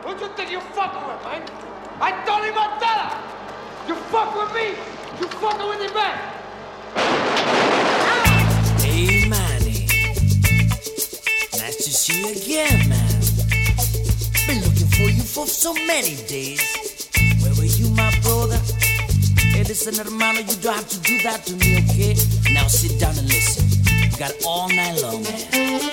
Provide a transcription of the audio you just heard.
Who you think you fucking with, man? I told him I tell her. You fuck with me, you fucking with the man. Hey, Manny. Nice to see you again, man. Been looking for you for so many days. Where were you, my brother? Hey, listen, hermano, you don't have to do that to me, okay? Now sit down and listen. You got all night long, man.